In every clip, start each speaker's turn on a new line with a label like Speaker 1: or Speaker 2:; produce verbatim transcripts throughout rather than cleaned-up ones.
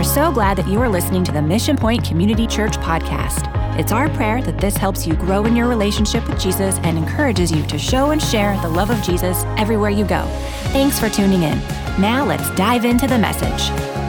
Speaker 1: are so glad that you are listening to the Mission Point Community Church podcast. It's our prayer that this helps you grow in your relationship with Jesus and encourages you to show and share the love of Jesus everywhere you go. Thanks for tuning in. Now let's dive into the message.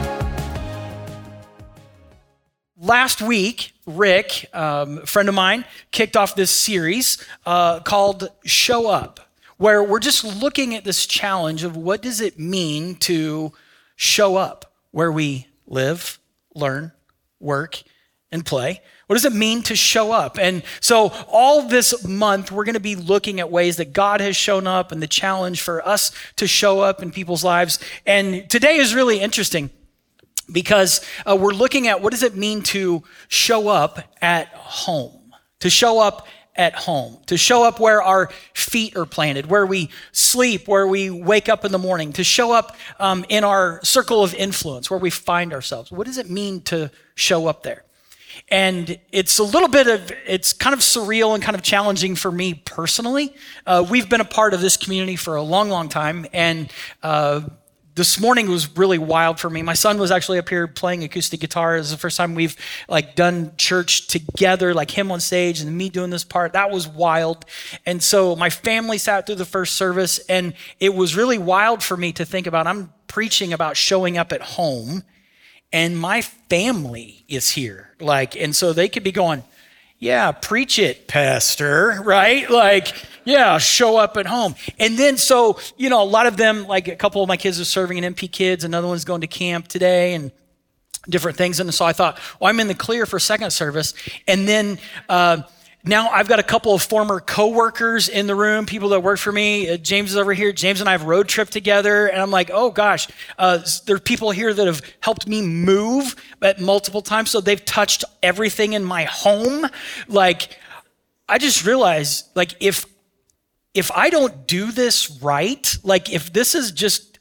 Speaker 2: Last week, Rick, um, a friend of mine, kicked off this series uh, called Show Up, where we're just looking at this challenge of what does it mean to show up where we live, learn, work, and play. What does it mean to show up? And so all this month, we're going to be looking at ways that God has shown up and the challenge for us to show up in people's lives. And today is really interesting because uh, we're looking at what does it mean to show up at home, to show up at home, to show up where our feet are planted, where we sleep, where we wake up in the morning, to show up um, in our circle of influence, where we find ourselves. What does it mean to show up there? And it's a little bit of, it's kind of surreal and kind of challenging for me personally. Uh, we've been a part of this community for a long, long time. And uh, this morning was really wild for me. My son was actually up here playing acoustic guitar. It was the first time we've like done church together, like him on stage and me doing this part. That was wild. And so my family sat through the first service, and it was really wild for me to think about, I'm preaching about showing up at home, and my family is here. Like, and so they could be going, yeah, preach it, pastor, right? Like, yeah, show up at home. And then, so, you know, a lot of them, like a couple of my kids are serving in M P Kids, another one's going to camp today and different things. And so I thought, well, I'm in the clear for second service. And then, uh, now I've got a couple of former coworkers in the room, people that work for me. Uh, James is over here. James and I have road trip together. And I'm like, oh gosh, uh, there are people here that have helped me move at multiple times. So they've touched everything in my home. Like, I just realized, like, if, if I don't do this right, like if this is just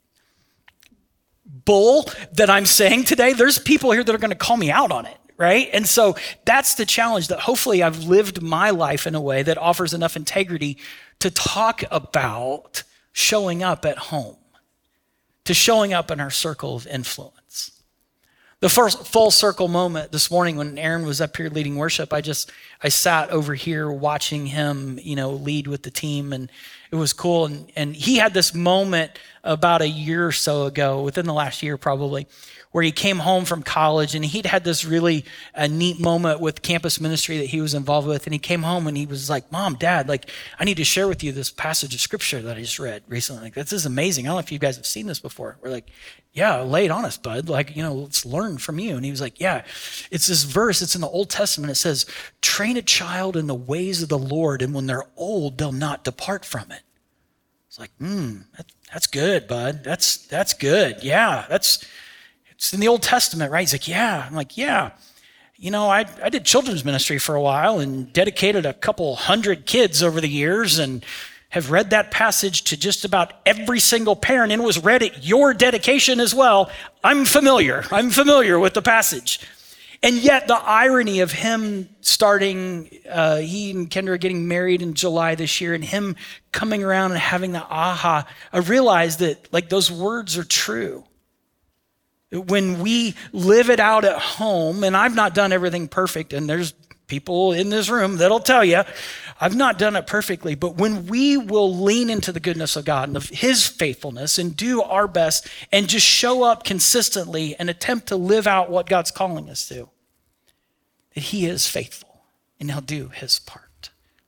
Speaker 2: bull that I'm saying today, there's people here that are going to call me out on it. Right? And so that's the challenge, that hopefully I've lived my life in a way that offers enough integrity to talk about showing up at home, to showing up in our circle of influence. The first full circle moment this morning when Aaron was up here leading worship, I just, I sat over here watching him, you know, lead with the team, and it was cool. And, and he had this moment about a year or so ago, within the last year probably, where he came home from college, and he'd had this really uh, neat moment with campus ministry that he was involved with. And he came home and he was like, Mom, Dad, like, I need to share with you this passage of scripture that I just read recently. Like, this is amazing. I don't know if you guys have seen this before. We're like, yeah, lay it on us, bud. Like, you know, let's learn from you. And he was like, yeah, it's this verse. It's in the Old Testament. It says, train a child in the ways of the Lord, and when they're old, they'll not depart from it. It's like, hmm, that, that's good, bud. That's, that's good. Yeah, that's, it's in the Old Testament, right? He's like, yeah. I'm like, yeah. You know, I, I did children's ministry for a while and dedicated a couple hundred kids over the years, and have read that passage to just about every single parent, and it was read at your dedication as well. I'm familiar. I'm familiar with the passage. And yet the irony of him starting, uh, he and Kendra are getting married in July this year, and him coming around and having the aha, I realized that like those words are true. When we live it out at home, and I've not done everything perfect, and there's people in this room that'll tell you, I've not done it perfectly, but when we will lean into the goodness of God and of his faithfulness and do our best and just show up consistently and attempt to live out what God's calling us to, that he is faithful and he'll do his part.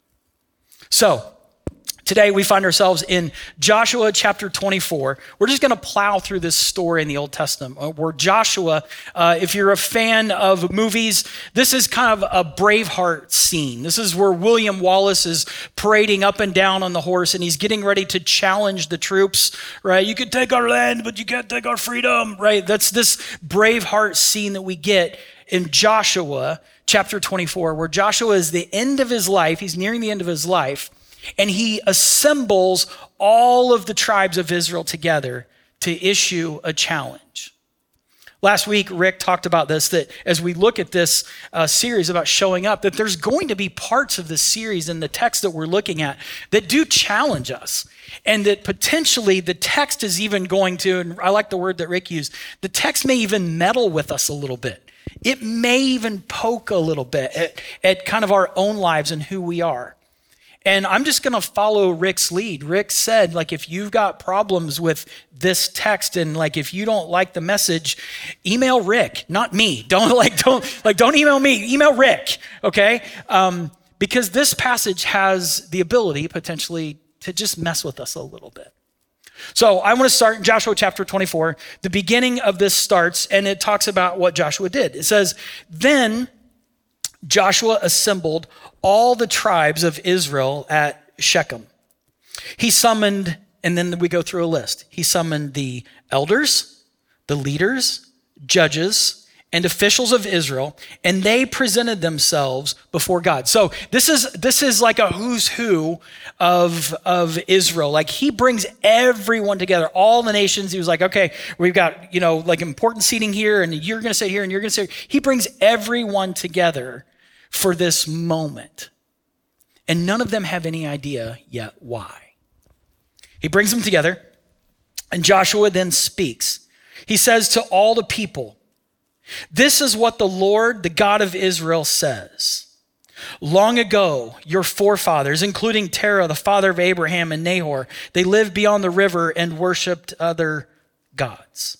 Speaker 2: So, today we find ourselves in Joshua chapter twenty-four. We're just going to plow through this story in the Old Testament where Joshua, uh, if you're a fan of movies, this is kind of a Braveheart scene. This is where William Wallace is parading up and down on the horse, and he's getting ready to challenge the troops, right? You can take our land, but you can't take our freedom, right? That's this Braveheart scene that we get in Joshua chapter twenty-four, where Joshua is the end of his life. He's nearing the end of his life. And he assembles all of the tribes of Israel together to issue a challenge. Last week, Rick talked about this, that as we look at this uh, series about showing up, that there's going to be parts of the series in the text that we're looking at that do challenge us. And that potentially the text is even going to, and I like the word that Rick used, the text may even meddle with us a little bit. It may even poke a little bit at, at kind of our own lives and who we are. And I'm just going to follow Rick's lead. Rick said, like, if you've got problems with this text and like, if you don't like the message, email Rick, not me. Don't like, don't like, don't email me, email Rick. Okay. Um, because this passage has the ability potentially to just mess with us a little bit. So I want to start in Joshua chapter twenty-four. The beginning of this starts and it talks about what Joshua did. It says, then Joshua assembled all the tribes of Israel at Shechem. He summoned, and then we go through a list. He summoned the elders, the leaders, judges, and officials of Israel, and they presented themselves before God. So this is this is like a who's who of, of Israel. Like he brings everyone together, all the nations. He was like, okay, we've got, you know, like important seating here, and you're going to sit here, and you're going to sit here. He brings everyone together for this moment. And none of them have any idea yet why. He brings them together, and Joshua then speaks. He says to all the people, this is what the Lord, the God of Israel, says. Long ago, your forefathers, including Terah, the father of Abraham and Nahor, they lived beyond the river and worshiped other gods.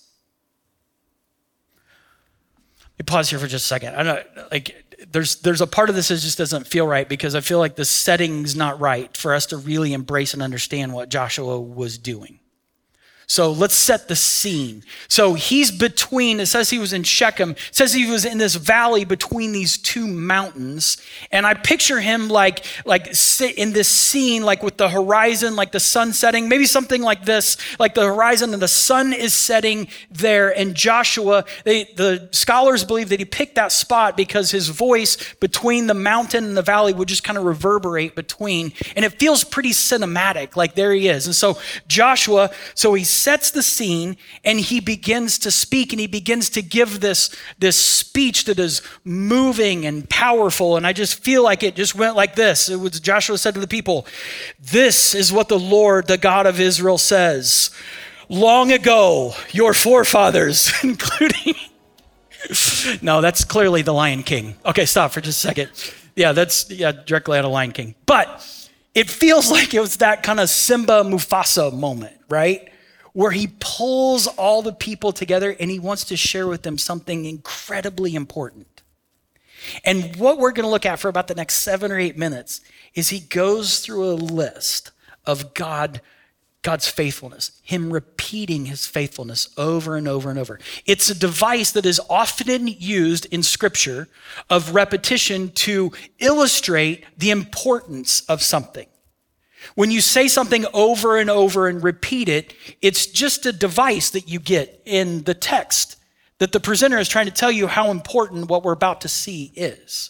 Speaker 2: Let me pause here for just a second. I know, like, there's there's a part of this that just doesn't feel right because I feel like the setting's not right for us to really embrace and understand what Joshua was doing. So let's set the scene. So he's between, it says he was in Shechem, it says he was in this valley between these two mountains. And I picture him like, like sit in this scene, like with the horizon, like the sun setting, maybe something like this, like the horizon and the sun is setting there. And Joshua, they, the scholars believe that he picked that spot because his voice between the mountain and the valley would just kind of reverberate between. And it feels pretty cinematic, like there he is. And so Joshua, so he's sets the scene and he begins to speak and he begins to give this, this speech that is moving and powerful. And I just feel like it just went like this. It was Joshua said to the people, this is what the Lord, the God of Israel says. Long ago, your forefathers, including, no, that's clearly the Lion King. Okay, stop for just a second. Yeah, that's yeah, directly out of Lion King. But it feels like it was that kind of Simba Mufasa moment, right? Where he pulls all the people together and he wants to share with them something incredibly important. And what we're going to look at for about the next seven or eight minutes is he goes through a list of God, God's faithfulness, him repeating his faithfulness over and over and over. It's a device that is often used in scripture of repetition to illustrate the importance of something. When you say something over and over and repeat it, it's just a device that you get in the text that the presenter is trying to tell you how important what we're about to see is.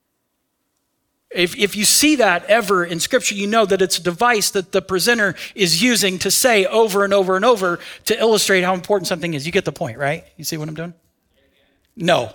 Speaker 2: If, if you see that ever in scripture, you know that it's a device that the presenter is using to say over and over and over to illustrate how important something is. You get the point, right? You see what I'm doing? No.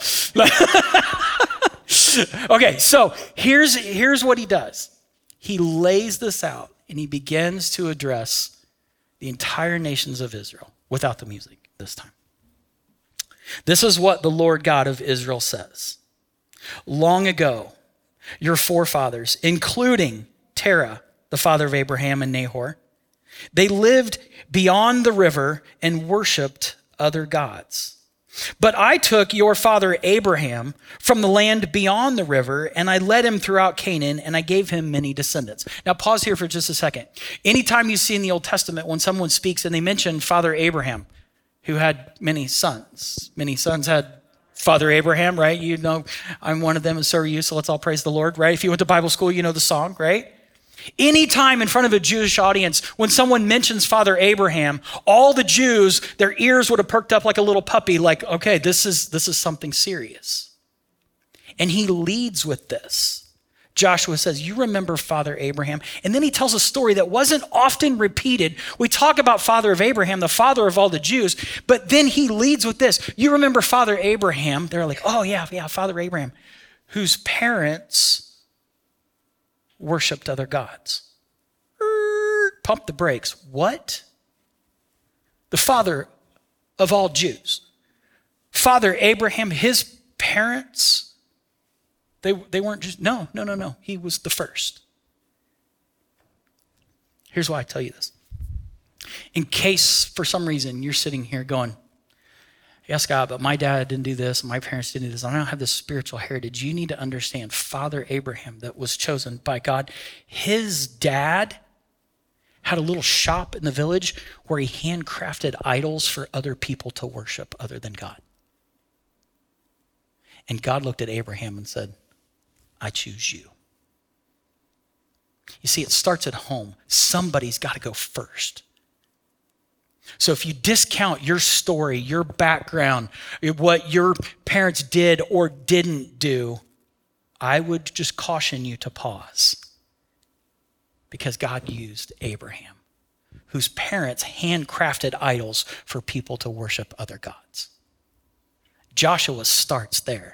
Speaker 2: Okay, so here's, here's what he does. He lays this out and he begins to address the entire nations of Israel without the music this time. This is what the Lord God of Israel says. Long ago, your forefathers, including Terah, the father of Abraham and Nahor, they lived beyond the river and worshiped other gods. But I took your father Abraham from the land beyond the river, and I led him throughout Canaan, and I gave him many descendants. Now pause here for just a second. Anytime you see in the Old Testament when someone speaks and they mention Father Abraham, who had many sons. Many sons had Father Abraham, right? You know, I'm one of them and so are you, so let's all praise the Lord, right? If you went to Bible school, you know the song, right? Anytime in front of a Jewish audience, when someone mentions Father Abraham, all the Jews, their ears would have perked up like a little puppy, like, okay, this is this is something serious. And he leads with this. Joshua says, you remember Father Abraham. And then he tells a story that wasn't often repeated. We talk about Father of Abraham, the father of all the Jews, but then he leads with this. You remember Father Abraham. They're like, oh yeah, yeah, Father Abraham, whose parents worshiped other gods. Pump the brakes. What? The father of all Jews. Father Abraham, his parents, They, they weren't just, no, no, no, no. He was the first. Here's why I tell you this. In case for some reason you're sitting here going, yes, God, but my dad didn't do this, my parents didn't do this, I don't have this spiritual heritage. You need to understand Father Abraham that was chosen by God. His dad had a little shop in the village where he handcrafted idols for other people to worship other than God. And God looked at Abraham and said, I choose you. You see, it starts at home. Somebody's got to go first. So if you discount your story, your background, what your parents did or didn't do, I would just caution you to pause. Because God used Abraham, whose parents handcrafted idols for people to worship other gods. Joshua starts there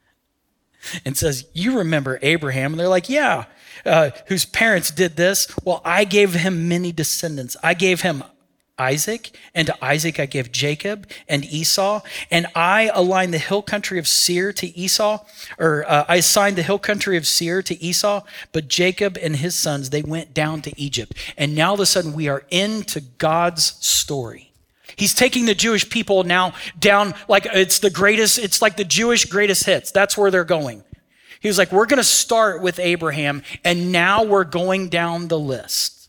Speaker 2: and says, you remember Abraham? And they're like, yeah, uh, whose parents did this? Well, I gave him many descendants. I gave him Isaac, and to Isaac I gave Jacob and Esau, and I aligned the hill country of Seir to Esau, or uh, I assigned the hill country of Seir to Esau, but Jacob and his sons, they went down to Egypt. And now all of a sudden we are into God's story. He's taking the Jewish people now down like it's the greatest, it's like the Jewish greatest hits. That's where they're going. He was like, we're going to start with Abraham, and now we're going down the list.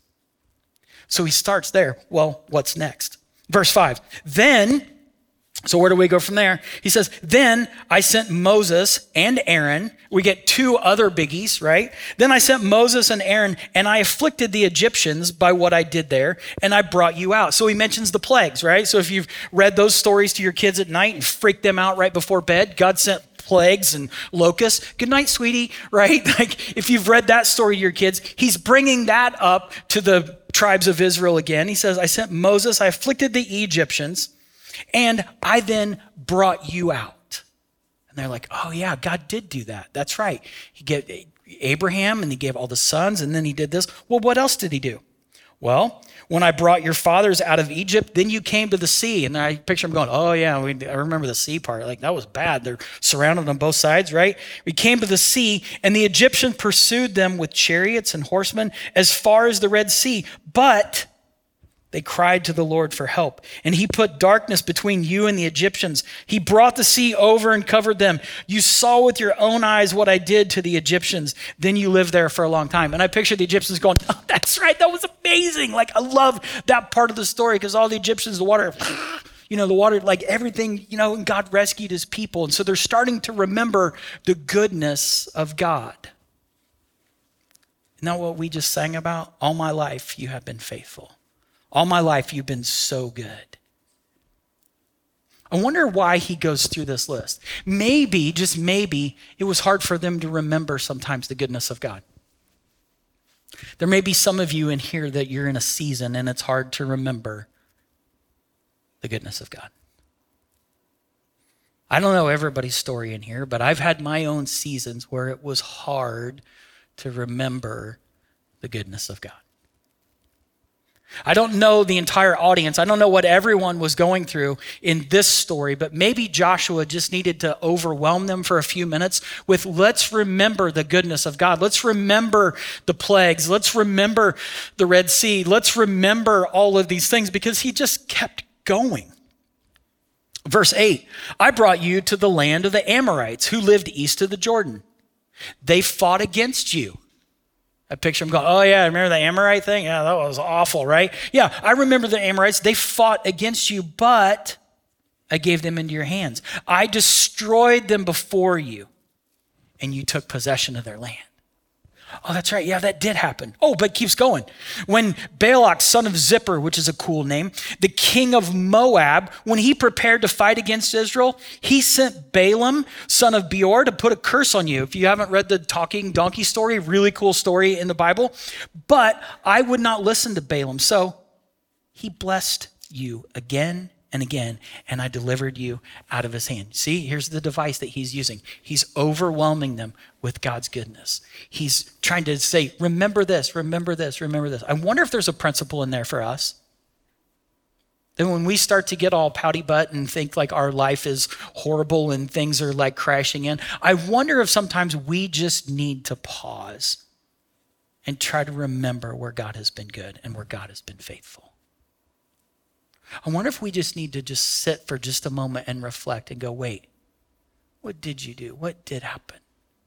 Speaker 2: So he starts there. Well, what's next? Verse five. Then, so where do we go from there? He says, then I sent Moses and Aaron. We get two other biggies, right? Then I sent Moses and Aaron, and I afflicted the Egyptians by what I did there, and I brought you out. So he mentions the plagues, right? So if you've read those stories to your kids at night and freaked them out right before bed, God sent plagues and locusts. Good night, sweetie, right? Like if you've read that story to your kids, he's bringing that up to the tribes of Israel again. He says, I sent Moses, I afflicted the Egyptians, and I then brought you out. And they're like, oh yeah, God did do that. That's right. He gave Abraham and he gave all the sons, and then he did this. Well, what else did he do? Well, when I brought your fathers out of Egypt, then you came to the sea. And I picture him going, oh yeah, we, I remember the sea part. Like that was bad. They're surrounded on both sides, right? We came to the sea, and the Egyptians pursued them with chariots and horsemen as far as the Red Sea. But they cried to the Lord for help, and he put darkness between you and the Egyptians. He brought the sea over and covered them. You saw with your own eyes what I did to the Egyptians. Then you lived there for a long time. And I picture the Egyptians going, oh, that's right. That was amazing. Like, I love that part of the story because all the Egyptians, the water, you know, the water, like everything, you know, and God rescued his people. And so they're starting to remember the goodness of God. Isn't that what we just sang about? All my life, you have been faithful. All my life, you've been so good. I wonder why he goes through this list. Maybe, just maybe, it was hard for them to remember sometimes the goodness of God. There may be some of you in here that you're in a season and it's hard to remember the goodness of God. I don't know everybody's story in here, but I've had my own seasons where it was hard to remember the goodness of God. I don't know the entire audience. I don't know what everyone was going through in this story, but maybe Joshua just needed to overwhelm them for a few minutes with, let's remember the goodness of God. Let's remember the plagues. Let's remember the Red Sea. Let's remember all of these things, because he just kept going. Verse eight, I brought you to the land of the Amorites who lived east of the Jordan. They fought against you. I picture him going, oh yeah, remember the Amorite thing? Yeah, that was awful, right? Yeah, I remember the Amorites. They fought against you, but I gave them into your hands. I destroyed them before you, and you took possession of their land. Oh, that's right. Yeah, that did happen. Oh, but it keeps going. When Balak, son of Zippor, which is a cool name, the king of Moab, when he prepared to fight against Israel, he sent Balaam, son of Beor, to put a curse on you. If you haven't read the talking donkey story, really cool story in the Bible. But I would not listen to Balaam. So he blessed you again and again, and I delivered you out of his hand. See, here's the device that he's using. He's overwhelming them with God's goodness. He's trying to say, remember this, remember this, remember this. I wonder if there's a principle in there for us. Then when we start to get all pouty butt and think like our life is horrible and things are like crashing in, I wonder if sometimes we just need to pause and try to remember where God has been good and where God has been faithful. I wonder if we just need to just sit for just a moment and reflect and go, wait, what did you do? What did happen?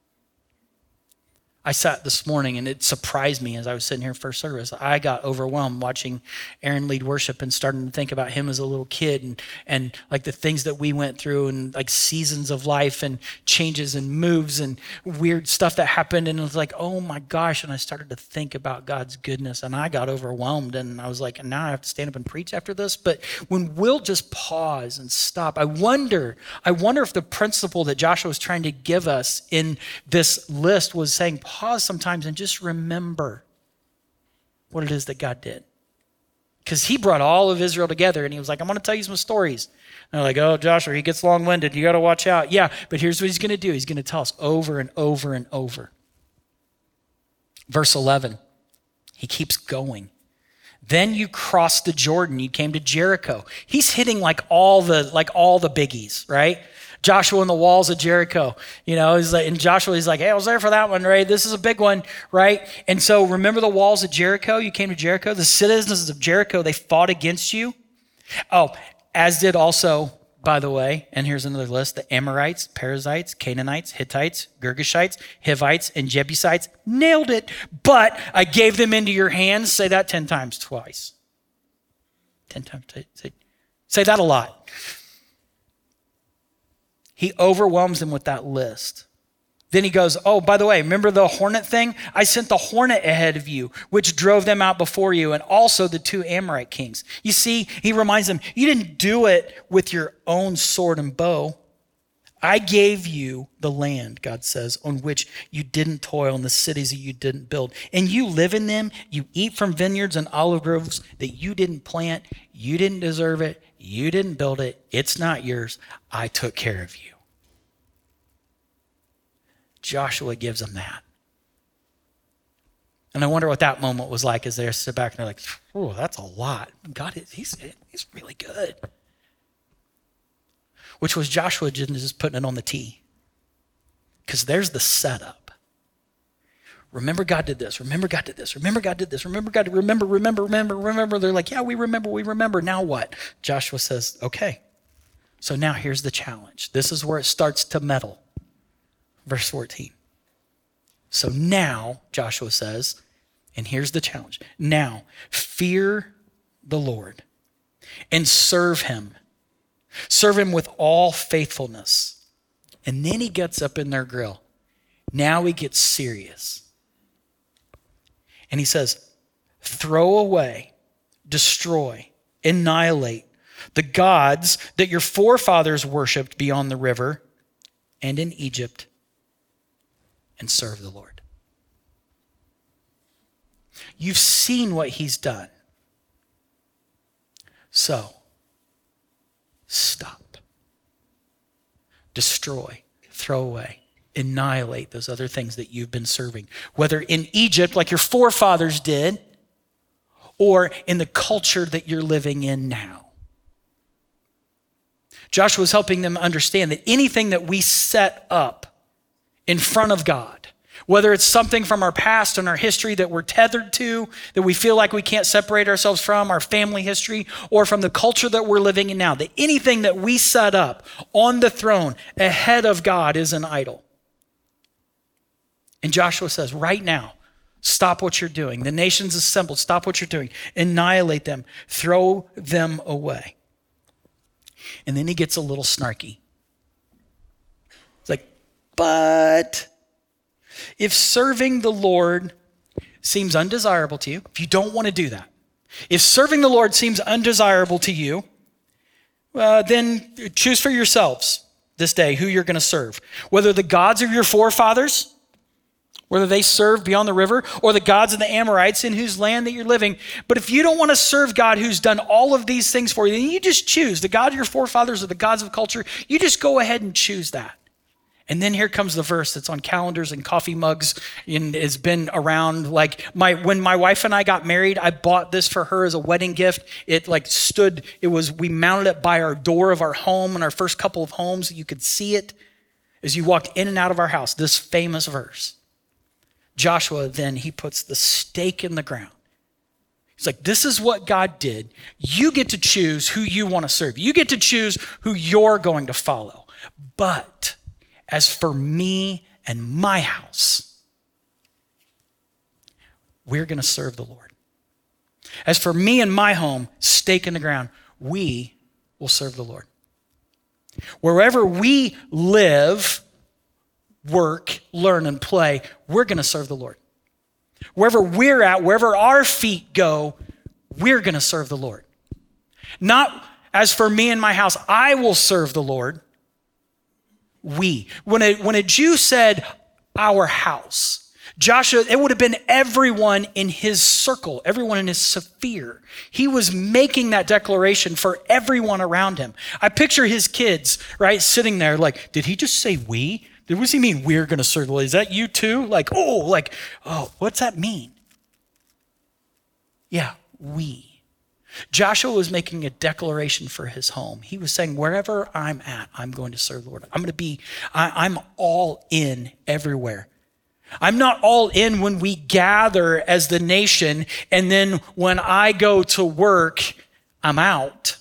Speaker 2: I sat this morning and it surprised me as I was sitting here first service. I got overwhelmed watching Aaron lead worship and starting to think about him as a little kid and, and like the things that we went through and like seasons of life and changes and moves and weird stuff that happened. And it was like, oh my gosh. And I started to think about God's goodness and I got overwhelmed and I was like, now I have to stand up and preach after this. But when we'll just pause and stop, I wonder, I wonder if the principle that Joshua was trying to give us in this list was saying, pause sometimes and just remember what it is that God did. Because he brought all of Israel together and he was like, I'm going to tell you some stories. And they're like, oh, Joshua, he gets long-winded. You got to watch out. Yeah, but here's what he's going to do. He's going to tell us over and over and over. Verse eleven, he keeps going. Then you crossed the Jordan. You came to Jericho. He's hitting like all the like all the biggies, right? Joshua and the walls of Jericho, you know, he's like, and Joshua, he's like, hey, I was there for that one, right? This is a big one, right? And so remember the walls of Jericho? You came to Jericho. The citizens of Jericho, they fought against you. Oh, as did also, by the way, and here's another list, the Amorites, Perizzites, Canaanites, Hittites, Girgashites, Hivites, and Jebusites. Nailed it. But I gave them into your hands. Say that ten times twice. Ten times. Say, say that a lot. He overwhelms them with that list. Then he goes, oh, by the way, remember the hornet thing? I sent the hornet ahead of you, which drove them out before you, and also the two Amorite kings. You see, he reminds them, you didn't do it with your own sword and bow. I gave you the land, God says, on which you didn't toil, and the cities that you didn't build. And you live in them. You eat from vineyards and olive groves that you didn't plant. You didn't deserve it. You didn't build it. It's not yours. I took care of you. Joshua gives them that. And I wonder what that moment was like as they sit back and they're like, oh, that's a lot. God, he's, he's really good. Which was Joshua just putting it on the tee. Because there's the setup. Remember God did this. Remember God did this. Remember God did this. Remember God did, remember, remember, remember, remember. They're like, yeah, we remember, we remember. Now what? Joshua says, okay. So now here's the challenge. This is where it starts to meddle. Verse fourteen. So now, Joshua says, and here's the challenge. Now, fear the Lord and serve him. Serve him with all faithfulness. And then he gets up in their grill. Now he gets serious. And he says, throw away, destroy, annihilate the gods that your forefathers worshiped beyond the river and in Egypt, and serve the Lord. You've seen what he's done. So, stop. Destroy, throw away, annihilate those other things that you've been serving. Whether in Egypt, like your forefathers did, or in the culture that you're living in now. Joshua was helping them understand that anything that we set up in front of God, whether it's something from our past and our history that we're tethered to, that we feel like we can't separate ourselves from, our family history, or from the culture that we're living in now, that anything that we set up on the throne ahead of God is an idol. And Joshua says, right now, stop what you're doing. The nations assembled, stop what you're doing. Annihilate them, throw them away. And then he gets a little snarky. It's like, but If serving the Lord seems undesirable to you, if you don't want to do that, if serving the Lord seems undesirable to you, uh, then choose for yourselves this day who you're going to serve. Whether the gods of your forefathers, whether they served beyond the river, or the gods of the Amorites in whose land that you're living. But if you don't want to serve God who's done all of these things for you, then you just choose the God of your forefathers or the gods of culture. You just go ahead and choose that. And then here comes the verse that's on calendars and coffee mugs and has been around. Like my, when my wife and I got married, I bought this for her as a wedding gift. It like stood, it was, we mounted it by our door of our home and our first couple of homes. You could see it as you walked in and out of our house, this famous verse. Joshua, then he puts the stake in the ground. He's like, this is what God did. You get to choose who you want to serve. You get to choose who you're going to follow. But as for me and my house, we're going to serve the Lord. As for me and my home, stake in the ground, we will serve the Lord. Wherever we live, work, learn, and play, we're going to serve the Lord. Wherever we're at, wherever our feet go, we're going to serve the Lord. Not as for me and my house, I will serve the Lord. We. When a, when a Jew said our house, Joshua, it would have been everyone in his circle, everyone in his sphere. He was making that declaration for everyone around him. I picture his kids, right, sitting there like, did he just say we? What does he mean we're going to serve the Lord? Is that you too? Like, oh, like, oh, what's that mean? Yeah, we. Joshua was making a declaration for his home. He was saying, wherever I'm at, I'm going to serve the Lord. I'm going to be, I, I'm all in everywhere. I'm not all in when we gather as the nation, and then when I go to work, I'm out.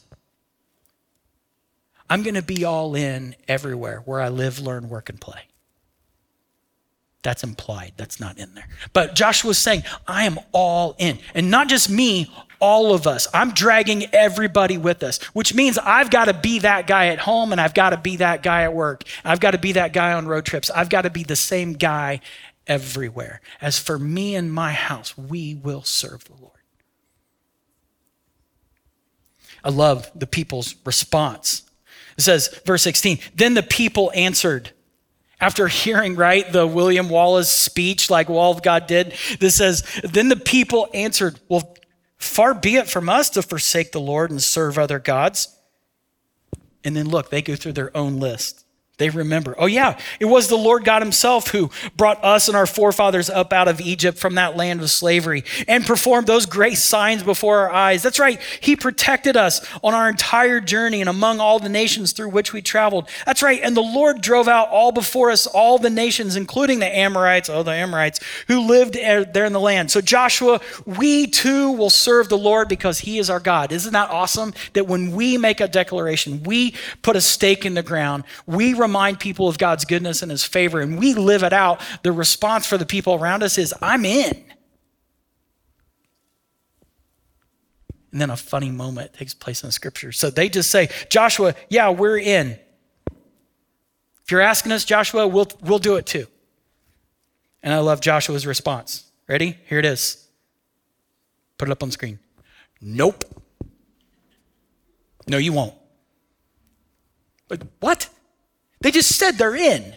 Speaker 2: I'm going to be all in everywhere where I live, learn, work, and play. That's implied. That's not in there. But Joshua's saying, I am all in. And not just me, all of us. I'm dragging everybody with us, which means I've got to be that guy at home and I've got to be that guy at work. I've got to be that guy on road trips. I've got to be the same guy everywhere. As for me and my house, we will serve the Lord. I love the people's response. It says, verse sixteen, then the people answered. After hearing, right, the William Wallace speech like all of God did, this says, then the people answered, well, far be it from us to forsake the Lord and serve other gods. And then look, they go through their own list. They remember, oh yeah, it was the Lord God himself who brought us and our forefathers up out of Egypt from that land of slavery and performed those great signs before our eyes. That's right. He protected us on our entire journey and among all the nations through which we traveled. That's right. And the Lord drove out all before us, all the nations, including the Amorites, oh, the Amorites who lived there in the land. So Joshua, we too will serve the Lord because he is our God. Isn't that awesome that when we make a declaration, we put a stake in the ground, we remind people of God's goodness and his favor, and we live it out, the response for the people around us is, I'm in. And then a funny moment takes place in the scripture. So they just say, Joshua, yeah, we're in. If you're asking us, Joshua, we'll, we'll do it too. And I love Joshua's response. Ready? Here it is. Put it up on the screen. Nope. No, you won't. But what? They just said they're in.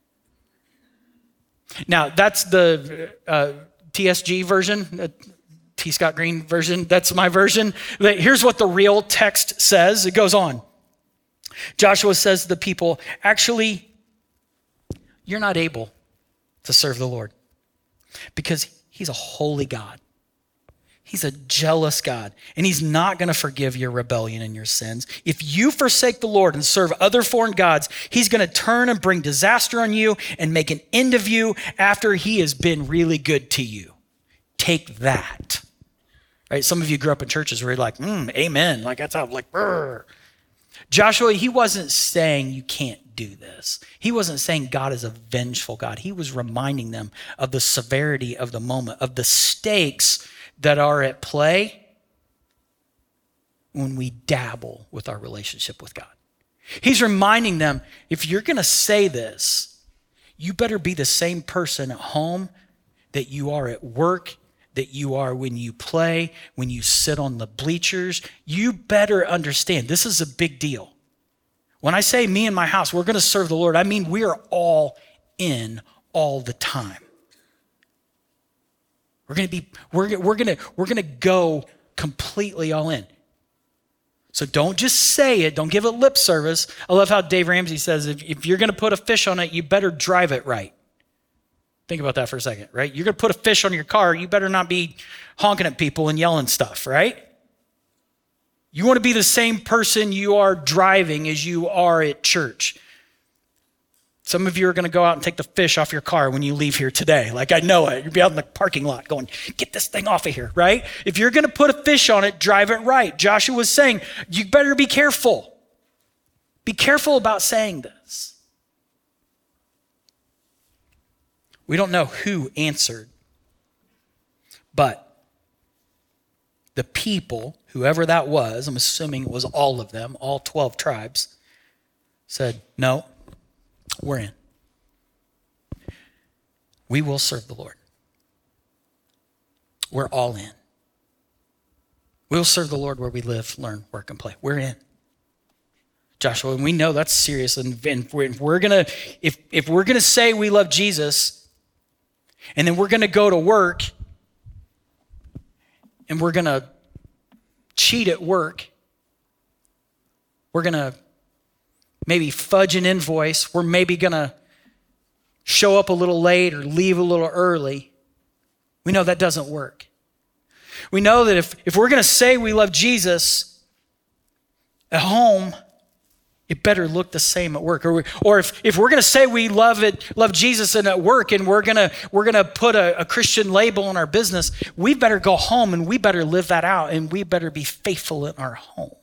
Speaker 2: Now, that's the uh, T S G version, uh, T. Scott Green version. That's my version. Here's what the real text says. It goes on. Joshua says to the people, actually, you're not able to serve the Lord because he's a holy God. He's a jealous God, and he's not going to forgive your rebellion and your sins. If you forsake the Lord and serve other foreign gods, he's going to turn and bring disaster on you and make an end of you after he has been really good to you. Take that. Right? Some of you grew up in churches where you're like, mm, amen. Like that's how, like, brr. Joshua, he wasn't saying you can't do this. He wasn't saying God is a vengeful God. He was reminding them of the severity of the moment, of the stakes that are at play when we dabble with our relationship with God. He's reminding them, if you're going to say this, you better be the same person at home that you are at work, that you are when you play, when you sit on the bleachers. You better understand, this is a big deal. When I say me and my house, we're going to serve the Lord, I mean we are all in all the time. We're going to be, we're, we're going to, we're going to go completely all in. So don't just say it. Don't give it lip service. I love how Dave Ramsey says, if, if you're going to put a fish on it, you better drive it right. Think about that for a second, right? You're going to put a fish on your car. You better not be honking at people and yelling stuff, right? You want to be the same person you are driving as you are at church. Some of you are going to go out and take the fish off your car when you leave here today. Like I know it. You'll be out in the parking lot going, get this thing off of here, right? If you're going to put a fish on it, drive it right. Joshua was saying, you better be careful. Be careful about saying this. We don't know who answered, but the people, whoever that was, I'm assuming it was all of them, all twelve tribes, said, no, we're in. We will serve the Lord. We're all in. We'll serve the Lord where we live, learn, work, and play. We're in. Joshua, and we know that's serious. And, and we're, we're gonna, if if we're gonna say we love Jesus, and then we're gonna go to work, and we're gonna cheat at work, we're gonna maybe fudge an invoice, we're maybe gonna show up a little late or leave a little early. We know that doesn't work. We know that if, if we're gonna say we love Jesus at home, it better look the same at work. Or, we, or if, if we're gonna say we love it, love Jesus and at work, and we're gonna we're gonna put a, a Christian label on our business, we better go home and we better live that out, and we better be faithful in our home.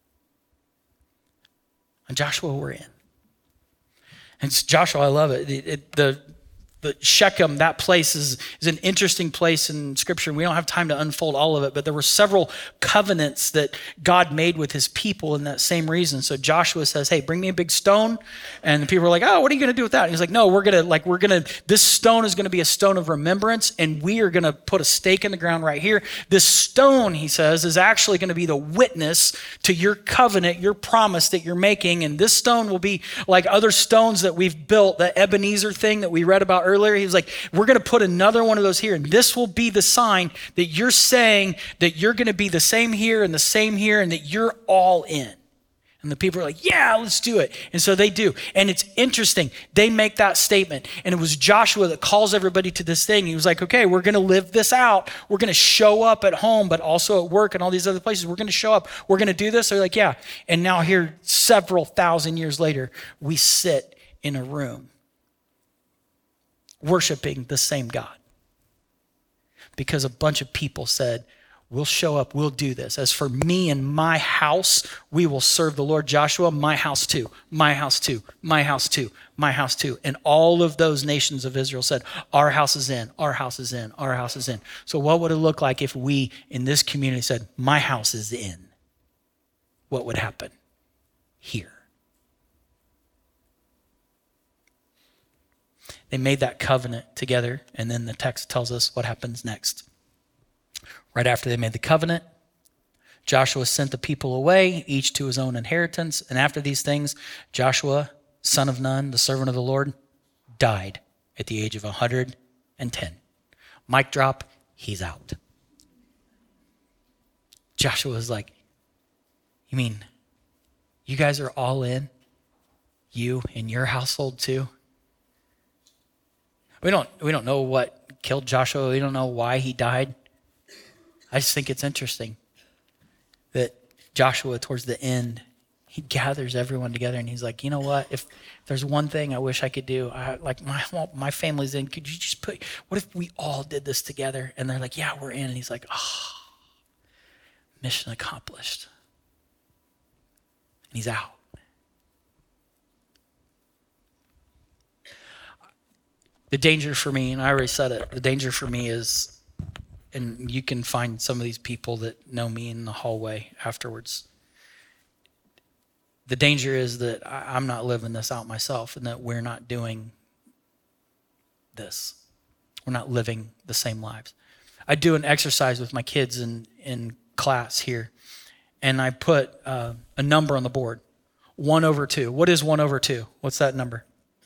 Speaker 2: And Joshua, we're in. And Joshua, I love it. It, it the the Shechem, that place is, is an interesting place in Scripture. We don't have time to unfold all of it, but there were several covenants that God made with his people in that same reason. So Joshua says, hey, bring me a big stone. And the people are like, oh, what are you going to do with that? And he's like, no, we're going to, like, we're going to, this stone is going to be a stone of remembrance, and we are going to put a stake in the ground right here. This stone, he says, is actually going to be the witness to your covenant, your promise that you're making. And this stone will be like other stones that we've built, the Ebenezer thing that we read about earlier. He was like, we're going to put another one of those here, and this will be the sign that you're saying that you're going to be the same here and the same here, and that you're all in. And the people are like, yeah, let's do it. And so they do. And it's interesting. They make that statement. And it was Joshua that calls everybody to this thing. He was like, okay, we're going to live this out. We're going to show up at home, but also at work and all these other places. We're going to show up. We're going to do this. They're like, yeah. And now here, several thousand years later, we sit in a room worshiping the same God, because a bunch of people said, we'll show up, we'll do this. As for me and my house, we will serve the Lord. Joshua, my house too, my house too, my house too, my house too. And all of those nations of Israel said, our house is in, our house is in, our house is in. So what would it look like if we in this community said, my house is in? What would happen here? They made that covenant together, and then the text tells us what happens next. Right after they made the covenant, Joshua sent the people away, each to his own inheritance. And after these things, Joshua, son of Nun, the servant of the Lord, died at the age of one hundred ten. Mic drop, he's out. Joshua was like, you mean you guys are all in? You and your household too? We don't we don't know what killed Joshua. We don't know why he died. I just think it's interesting that Joshua, towards the end, he gathers everyone together and he's like, you know what? If there's one thing I wish I could do, I, like my my family's in, could you just put, what if we all did this together? And they're like, yeah, we're in. And he's like, oh, mission accomplished. And he's out. The danger for me, and I already said it, the danger for me is, and you can find some of these people that know me in the hallway afterwards. The danger is that I'm not living this out myself, and that we're not doing this. We're not living the same lives. I do an exercise with my kids in, in class here, and I put uh, a number on the board, one over two. What is one over two? What's that number?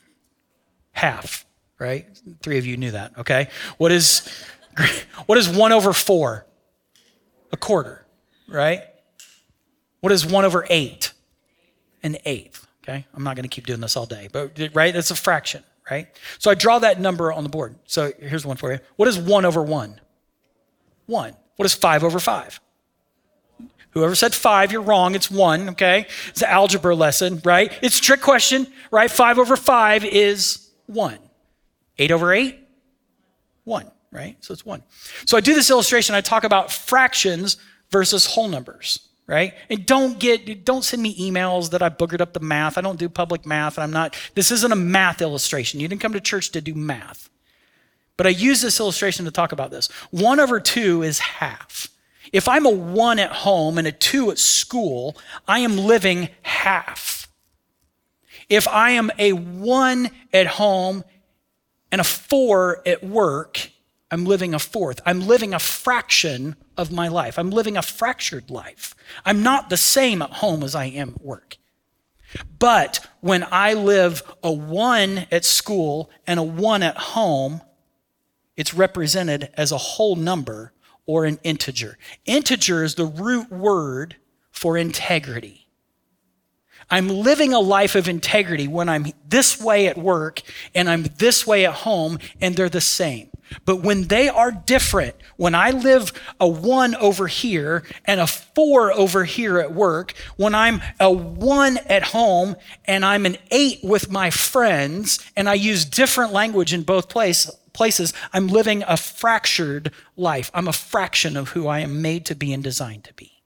Speaker 2: Half, right? Three of you knew that, okay? What is, what is one over four? A quarter, right? What is one over eight? An eighth, okay? I'm not gonna keep doing this all day, but right, it's a fraction, right? So I draw that number on the board. So here's one for you. What is one over one? One. What is five over five? Whoever said five, you're wrong, it's one, okay? It's an algebra lesson, right? It's a trick question, right? Five over five is one. Eight over eight? One, right? So it's one. So I do this illustration, I talk about fractions versus whole numbers, right? And don't get, don't send me emails that I boogered up the math. I don't do public math. I'm not, this isn't a math illustration. You didn't come to church to do math. But I use this illustration to talk about this. One over two is half. If I'm a one at home and a two at school, I am living half. If I am a one at home and a four at work, I'm living a fourth. I'm living a fraction of my life. I'm living a fractured life. I'm not the same at home as I am at work. But when I live a one at school and a one at home, it's represented as a whole number or an integer. Integer is the root word for integrity. I'm living a life of integrity when I'm this way at work and I'm this way at home, and they're the same. But when they are different, when I live a one over here and a four over here at work, when I'm a one at home and I'm an eight with my friends, and I use different language in both places, places, I'm living a fractured life. I'm a fraction of who I am made to be and designed to be.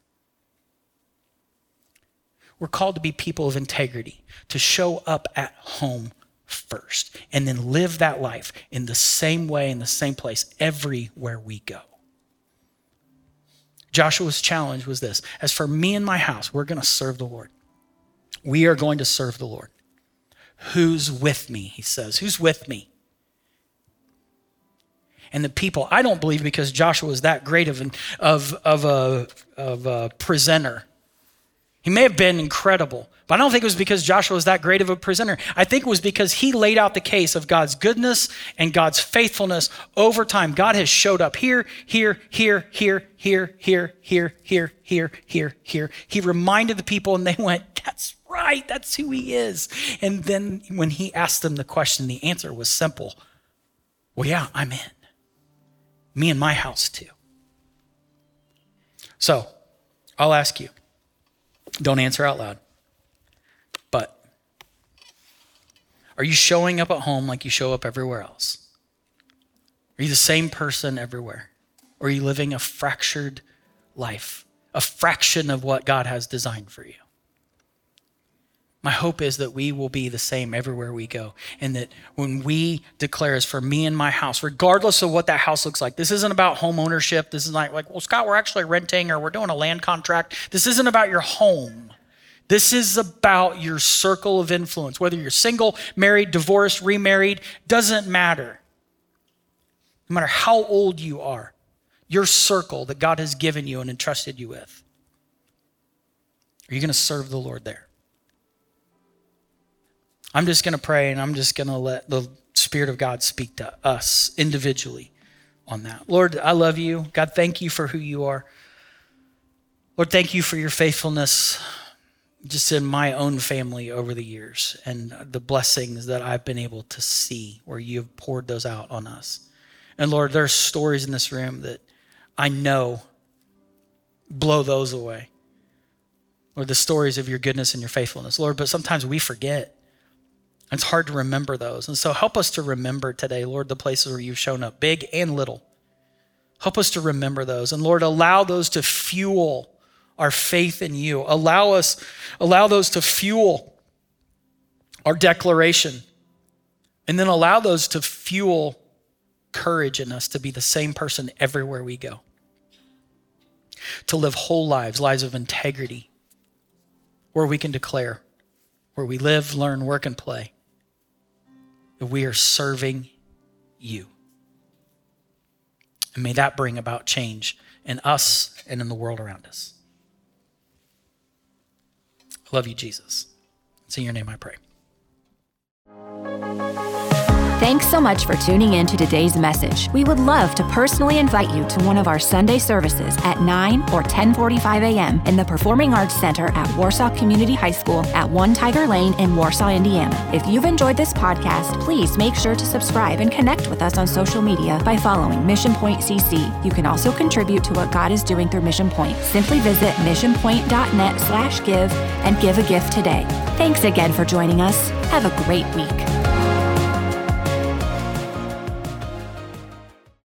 Speaker 2: We're called to be people of integrity, to show up at home first, and then live that life in the same way, in the same place, everywhere we go. Joshua's challenge was this: as for me and my house, we're going to serve the Lord. We are going to serve the Lord. Who's with me, he says. Who's with me? And the people, I don't believe because Joshua was that great of, an, of, of, a, of a presenter. He may have been incredible, but I don't think it was because Joshua was that great of a presenter. I think it was because he laid out the case of God's goodness and God's faithfulness over time. God has showed up here, here, here, here, here, here, here, here, here, here, here. He reminded the people and they went, that's right, that's who he is. And then when he asked them the question, the answer was simple. Well, yeah, I'm in. Me and my house too. So I'll ask you, don't answer out loud, but are you showing up at home like you show up everywhere else? Are you the same person everywhere? Or are you living a fractured life, a fraction of what God has designed for you? My hope is that we will be the same everywhere we go, and that when we declare, as for me and my house, regardless of what that house looks like, this isn't about home ownership. This is not like, well, Scott, we're actually renting or we're doing a land contract. This isn't about your home. This is about your circle of influence. Whether you're single, married, divorced, remarried, doesn't matter. No matter how old you are, your circle that God has given you and entrusted you with, are you going to serve the Lord there? I'm just going to pray, and I'm just going to let the Spirit of God speak to us individually on that. Lord, I love you. God, thank you for who you are. Lord, thank you for your faithfulness just in my own family over the years and the blessings that I've been able to see where you have poured those out on us. And Lord, there are stories in this room that I know blow those away. Lord, the stories of your goodness and your faithfulness. Lord, but sometimes we forget. It's hard to remember those. And so help us to remember today, Lord, the places where you've shown up, big and little. Help us to remember those. And Lord, allow those to fuel our faith in you. Allow us, allow those to fuel our declaration. And then allow those to fuel courage in us to be the same person everywhere we go. To live whole lives, lives of integrity, where we can declare, where we live, learn, work, and play, that we are serving you. And may that bring about change in us and in the world around us. I love you, Jesus. It's in your name I pray.
Speaker 1: Thanks so much for tuning in to today's message. We would love to personally invite you to one of our Sunday services at nine or ten forty-five a.m. in the Performing Arts Center at Warsaw Community High School at One Tiger Lane in Warsaw, Indiana. If you've enjoyed this podcast, please make sure to subscribe and connect with us on social media by following Mission Point C C. You can also contribute to what God is doing through Mission Point. Simply visit missionpoint.net slash give and give a gift today. Thanks again for joining us. Have a great week.